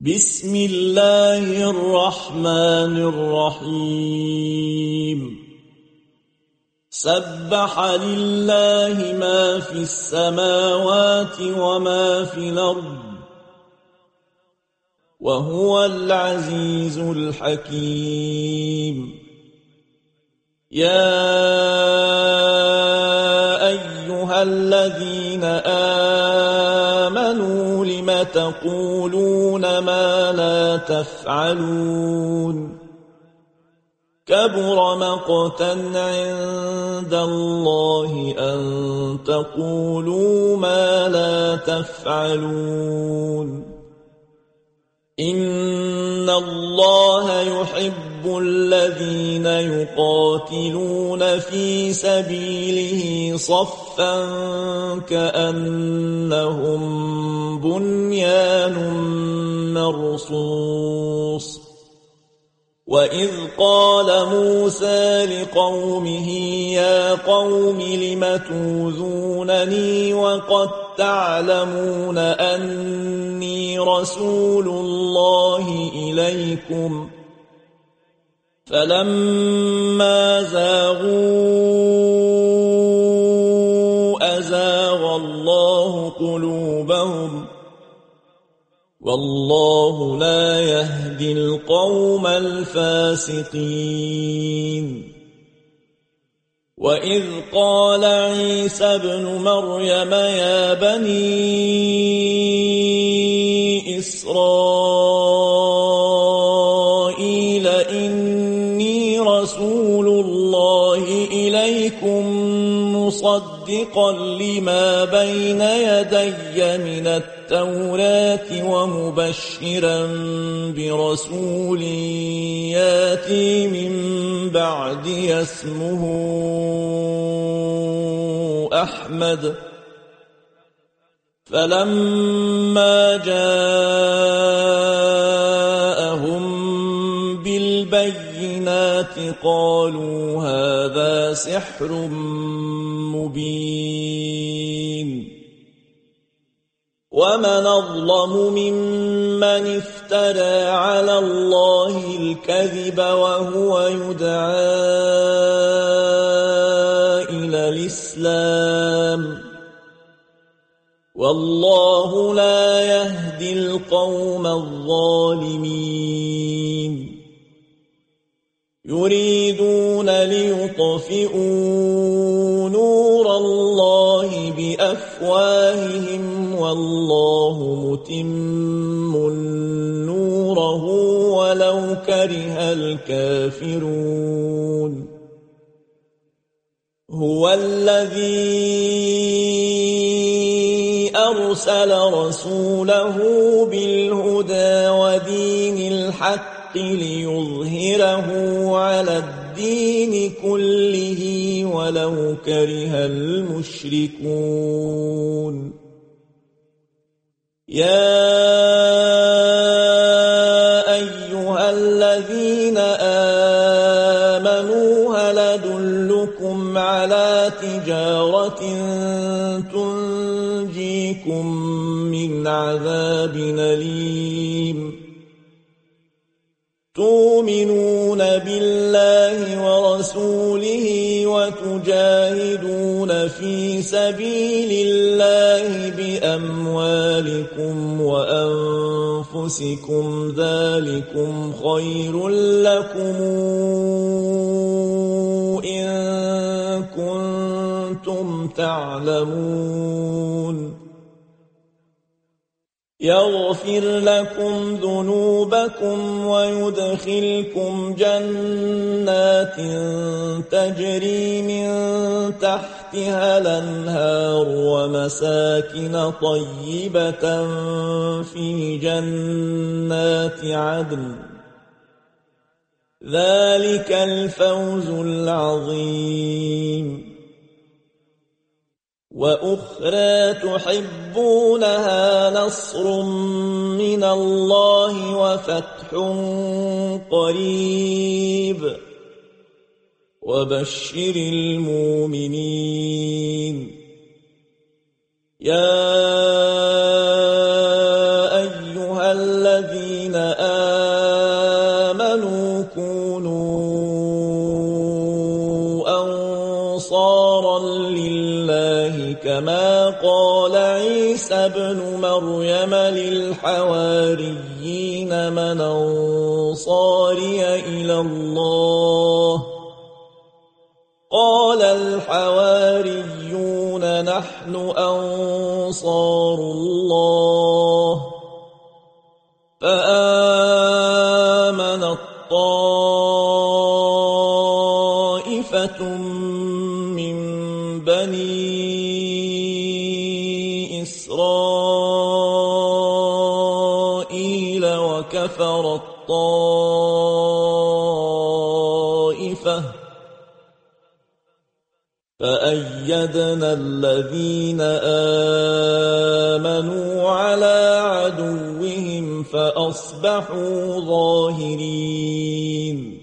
بسم الله الرحمن الرحيم سبح لله ما في السماوات وما في الأرض وهو العزيز الحكيم يا أيها الذين آمنوا لم تقولون ما لا تفعلون كبر مقتا عند الله أن تقولوا ما لا تفعلون إن الله يحب الذين يقاتلون في سبيله صفا كأنهم بنيان مرصوص وإذ قال موسى لقومه يا قوم لم توذونني وقد تعلمون أني رسول الله إليكم فلما زاغوا أزاغ الله قلوبهم والله لا يهدي القوم الفاسقين وإذ قال عيسى ابن مريم يا بني إسرائيل إني رسول الله إليكم مصدقا لما بين يدي من التوراة ومبشرا برسول ياتي من بعدي اسمه أحمد فلما جاءهم بالبينات قالوا هذا سحر مبين ومن أظلم ممن افترى على الله الكذب وهو يدعى إلى الإسلام والله لا يهدي القوم الظالمين يريدون ليطفئوا نور الله بأفواههم والله متم نوره ولو كره الكافرون هو الذي أرسل رسوله بالهدى ودين الحق ليظهره على الدين كله ولو كره المشركون يا أيها الذين آمنوا هل أدلكم على تجارة تنجيكم من عذاب أليم تؤمنون بالله ورسوله وتجاهدون في سبيل الله بأموالكم وأنفسكم ذلكم خير لكم إن كنتم تعلمون يغفر لكم ذنوبكم ويدخلكم جنات تجري من تحتها الأنهار ومساكن طيبة في جنات عدن ذلك الفوز العظيم وأخرى تحبونها نصر من الله وفتح قريب وبشر المؤمنين يا أيها الذين الذين آمنوا كونوا أنصارا لله كما قال عيسى ابن مريم للحواريين من أنصاري إلى الله قال الحواريون نحن أنصار الله فآمنت طائفة من بني إسرائيل وكفرت طائفة فأيدنا الذين آمنوا على عدوهم فأصبحوا ظاهرين